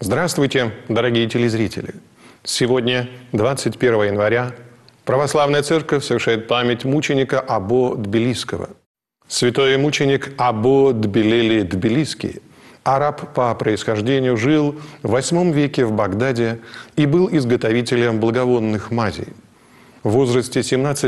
Здравствуйте, дорогие телезрители! Сегодня, 21 января, Православная Церковь совершает память мученика Або Тбилисского. Святой мученик Або Тбилели Тбилисский, араб по происхождению, жил в VIII веке в Багдаде и был изготовителем благовонных мазей. В возрасте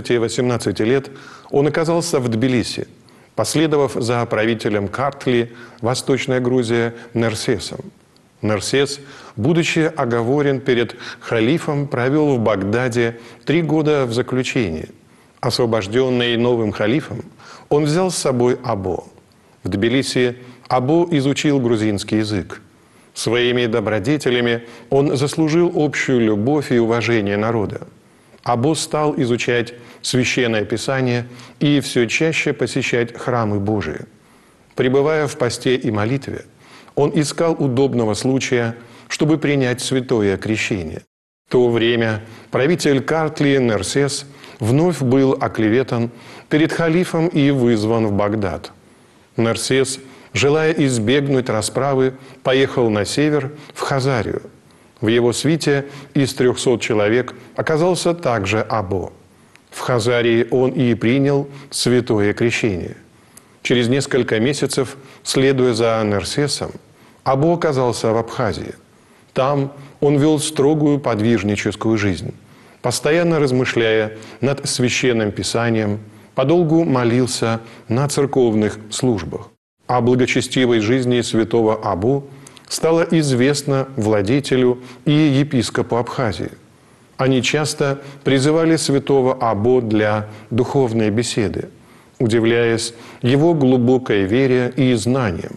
17-18 лет он оказался в Тбилиси, последовав за правителем Картли, Восточная Грузия, Нерсесом. Нерсес, будучи оговорен перед халифом, провел в Багдаде 3 года в заключении. Освобожденный новым халифом, он взял с собой Або. В Тбилиси Або изучил грузинский язык. Своими добродетелями он заслужил общую любовь и уважение народа. Або стал изучать Священное Писание и все чаще посещать храмы Божии. Пребывая в посте и молитве, он искал удобного случая, чтобы принять святое крещение. В то время правитель Картли Нерсес вновь был оклеветан перед халифом и вызван в Багдад. Нерсес, желая избегнуть расправы, поехал на север, в Хазарию. В его свите из 300 человек оказался также Або. В Хазарии он и принял святое крещение. Через несколько месяцев, следуя за Нерсесом, Або оказался в Абхазии. Там он вел строгую подвижническую жизнь, постоянно размышляя над Священным Писанием, подолгу молился на церковных службах. О благочестивой жизни святого Або стало известно владетелю и епископу Абхазии. Они часто призывали святого Або для духовной беседы, удивляясь его глубокой вере и знаниям.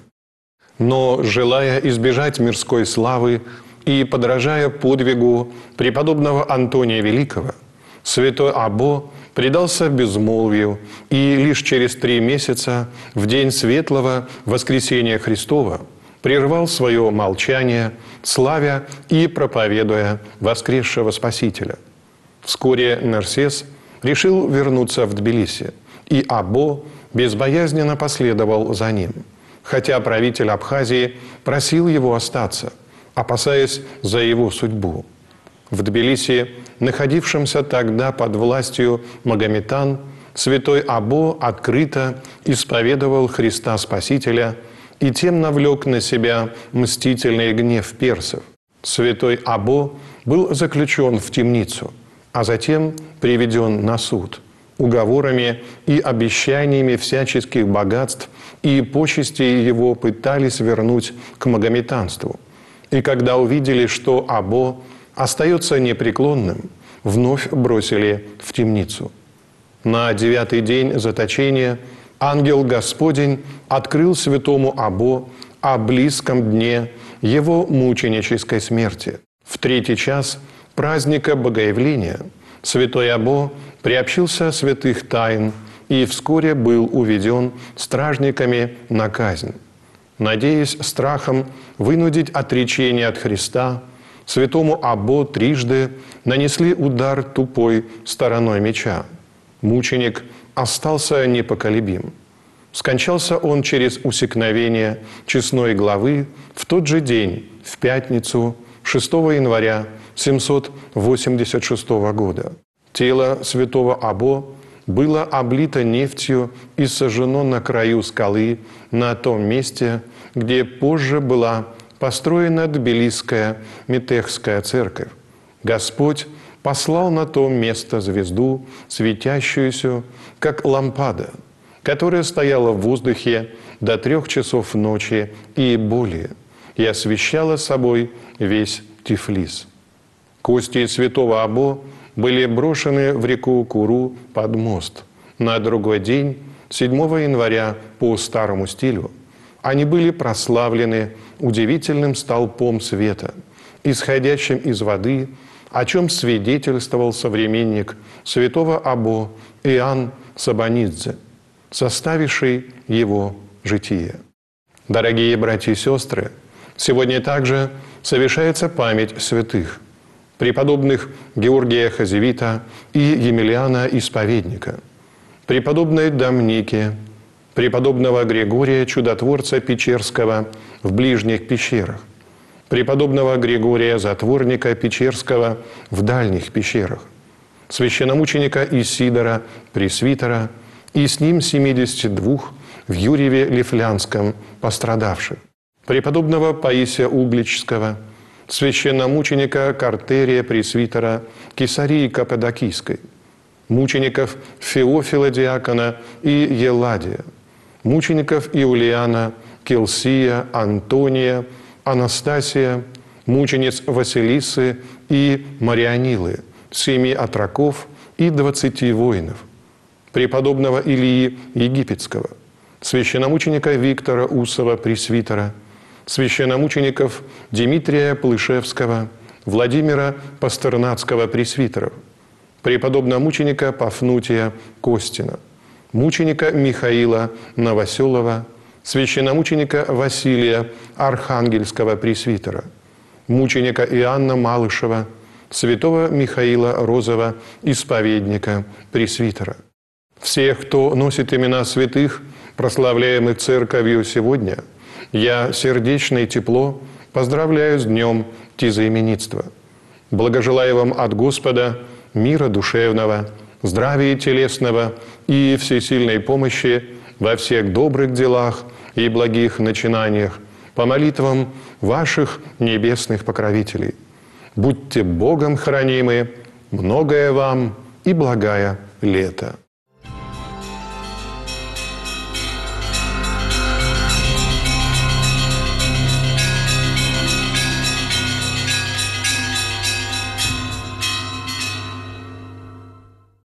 Но, желая избежать мирской славы и подражая подвигу преподобного Антония Великого, святой Або предался безмолвию и лишь через 3 месяца, в день светлого воскресения Христова, прервал свое молчание, славя и проповедуя воскресшего Спасителя. Вскоре Нерсес решил вернуться в Тбилиси, и Або безбоязненно последовал за ним, хотя правитель Абхазии просил его остаться, опасаясь за его судьбу. В Тбилиси, находившемся тогда под властью магометан, святой Або открыто исповедовал Христа Спасителя и тем навлек на себя мстительный гнев персов. Святой Або был заключен в темницу, а затем приведен на суд. Уговорами и обещаниями всяческих богатств и почестей его пытались вернуть к магометанству. И когда увидели, что Або остается непреклонным, вновь бросили в темницу. На 9-й день заточения ангел Господень открыл святому Або о близком дне его мученической смерти. В 3-й час праздника Богоявления святой Або приобщился святых тайн и вскоре был уведен стражниками на казнь. Надеясь страхом вынудить отречение от Христа, святому Або трижды нанесли удар тупой стороной меча. Мученик остался непоколебим. Скончался он через усекновение честной главы в тот же день, в пятницу, 6 января 786 года. Тело святого Або было облито нефтью и сожжено на краю скалы на том месте, где позже была построена Тбилисская Метехская церковь. Господь послал на то место звезду, светящуюся, как лампада, которая стояла в воздухе до 3 часов ночи и более, и освещала собой весь Тифлис. Кости святого Або были брошены в реку Куру под мост. На другой день, 7 января по старому стилю, они были прославлены удивительным столпом света, исходящим из воды, о чем свидетельствовал современник святого Або Иоанн Сабанидзе, составивший его житие. Дорогие братья и сестры, сегодня также совершается память святых, преподобных Георгия Хазевита и Емельяна Исповедника, преподобной Домники, преподобного Григория Чудотворца Печерского в ближних пещерах, преподобного Григория Затворника Печерского в дальних пещерах, священномученика Исидора Пресвитера и с ним 72 в Юрьеве Лифлянском пострадавших, преподобного Паисия Угличского, священномученика Картерия Пресвитера Кесарии Каппадокийской, мучеников Феофила Диакона и Еладия, мучеников Иулиана, Келсия, Антония, Анастасия, мучениц Василисы и Марианилы, 7 отроков и 20 воинов, преподобного Илии Египетского, священномученика Виктора Усова Пресвитера, священномучеников Дмитрия Плышевского, Владимира Пастернацкого Пресвитеров, преподобномученика Пафнутия Костина, мученика Михаила Новоселова, священномученика Василия Архангельского Пресвитера, мученика Иоанна Малышева, святого Михаила Розова, исповедника Пресвитера. Всех, кто носит имена святых, прославляемых Церковью сегодня, я сердечно и тепло поздравляю с днем тезаименитства. Благожелаю вам от Господа мира душевного, здравия телесного и всесильной помощи во всех добрых делах и благих начинаниях по молитвам ваших небесных покровителей. Будьте Богом хранимы, многое вам и благая лето.